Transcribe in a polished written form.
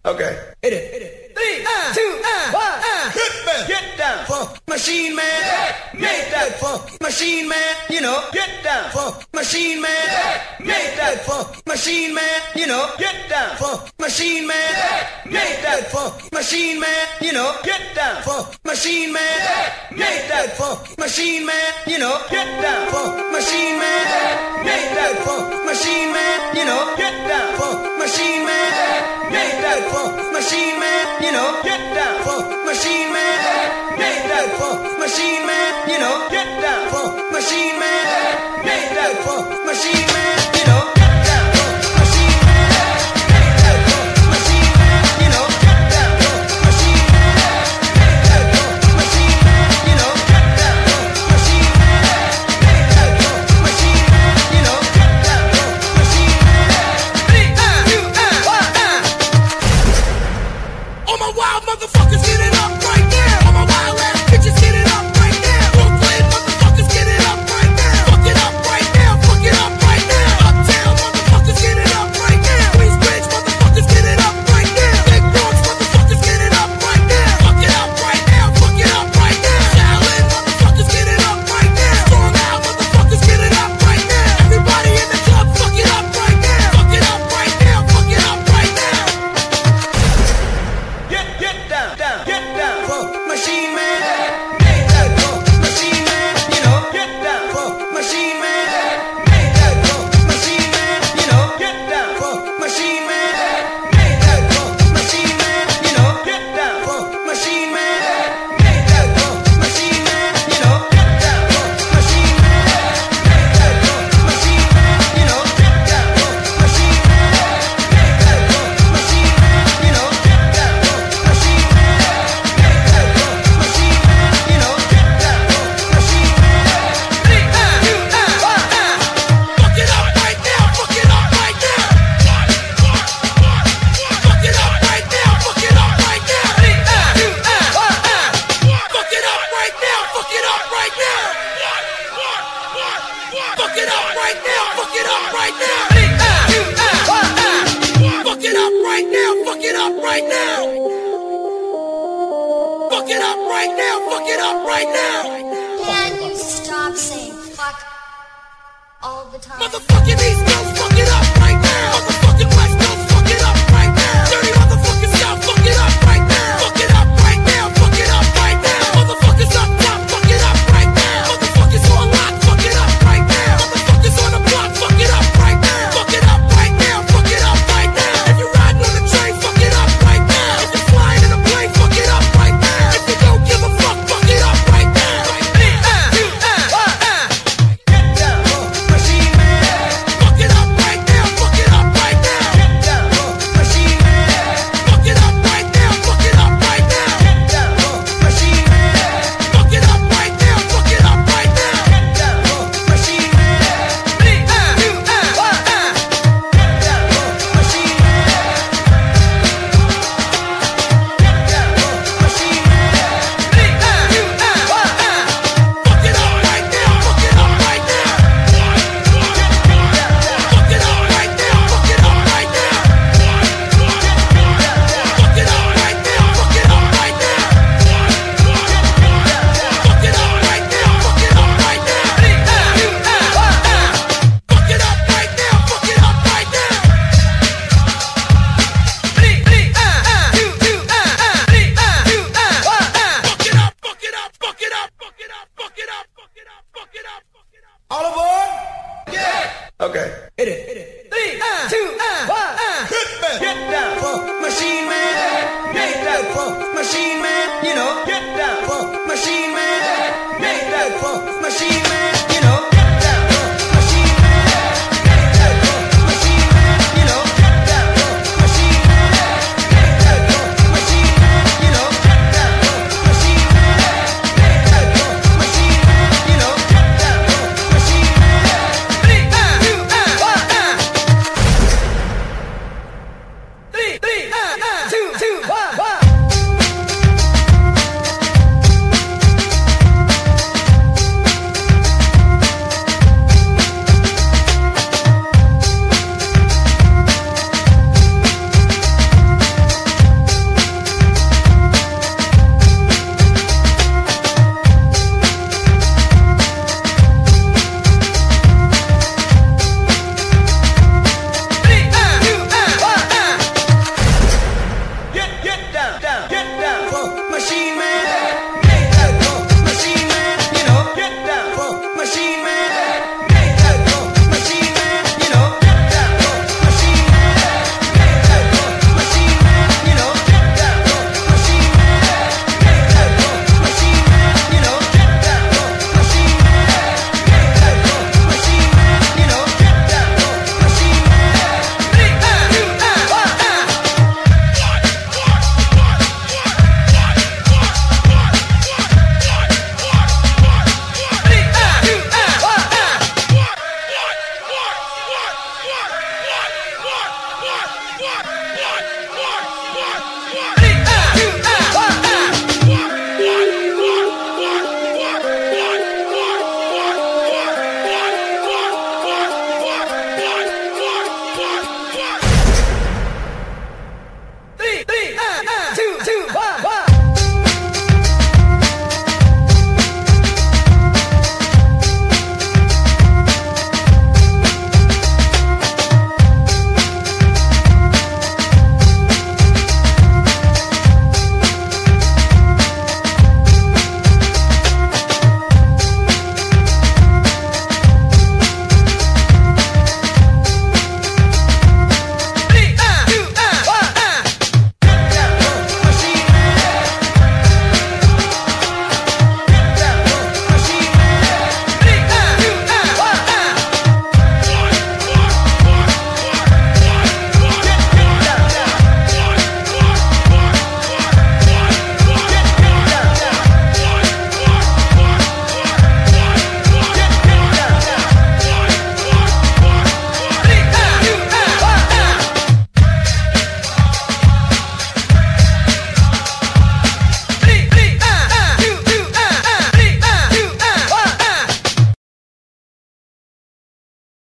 Okay. Hit it. Hit it. 3, 2, 1. Get down. Funk machine man. Make that funk machine man. You know. Get down. Funk machine man. Make that funk machine man. You know. Get down. Funk machine man. Make that funk machine man. You know. Get down. Funk machine man. Make that funk machine man. You know. Get down. Funk machine man. Make that funk machine man. You know. Get down. Funk machine man. Make that funk machine man. You know. Get down. Funk machine man. Make that funk machine man. You know. Get down. Funk machine man. Make that funk machine man. You know. Get down. Funk machine man. Make that funk machine man. You know. Get down. Funk machine man. Make that funk machine man. You know. Get down. Funk machine man. Make that funk machine man. You know. Get down. Funk machine man. 3, 2, 1. All my wild motherfuckers get it up right now. All my wild ass bitches get it up right now. Brooklyn motherfuckers get it up right now. Fuck it up right now. Fuck it up right now. Uptown motherfuckers get it up right now. Queensbridge motherfuckers get it up right now. Big Bronx motherfuckers get it up right now. Fuck it up right now. Fuck it up right now. Shaolin motherfuckers get it up right now. Strong out motherfuckers get it up right now. Everybody in the club fuck it up right now. Fuck it up right now. Fuck it up right now. Get down, get down. Funk machine man. Make that funk machine man. You know. Get down. Funk machine man. Make that funk machine man. You know. Get down. Funk machine man. Make that funk machine man. You know. Get down. Funk machine man. Make that funk machine man. You know. Get down. Funk machine man. Make that funk machine man. You know. Get down. Funk machine man. Make that funk machine man. You know. Get down. Funk machine man. Make that funk machine man. You know. Get down. Funk machine man. 3, 2, 1. Fuck it up right now, fuck it up right now. Fuck it up right now, fuck it up right now. 3, 2, 1. Fuck it up right now, fuck it up right now. Fuck it up right now, fuck it up right now. 3, 2, 1. Fuck it up right now, fuck it up right now. Fuck it up right now, fuck it up right now. Can you stop saying fuck all the time? Motherfucking East Coast, fuck it up right now. Motherfucking West Coast, fuck it up right now. Dirty motherfucking South, fuck it up right now. Fuck it up right now, fuck it up right now. Motherfuckers up top, fuck it up right now. Motherfuckers on lock, fuck it up right now. Motherfuckers on the block, fuck it up right now. Fuck it up right now, fuck it up right now. If you're riding on the train, fuck it up right now. If you're flying in a plane, fuck it up right now. If you don't give a fuck, fuck it up right now. 3, 2, 1. Get down. Funk machine man. Fuck it What?